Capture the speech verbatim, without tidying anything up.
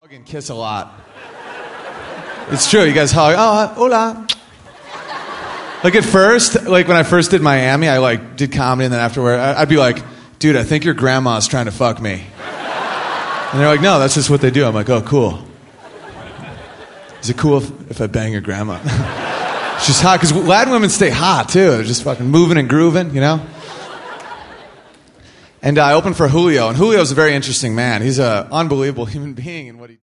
fucking kiss a lot. It's true. You guys hug. Oh, hola. Like at first, like when I first did Miami, I like did comedy, and then afterward, I'd be like, dude, I think your grandma's trying to fuck me. And they're like, no, that's just what they do. I'm like, oh, cool. Is it cool if, if I bang your grandma? She's hot, because Latin women stay hot, too. They're just fucking moving and grooving, you know? And I opened for Julio, and Julio's a very interesting man. He's an unbelievable human being in what he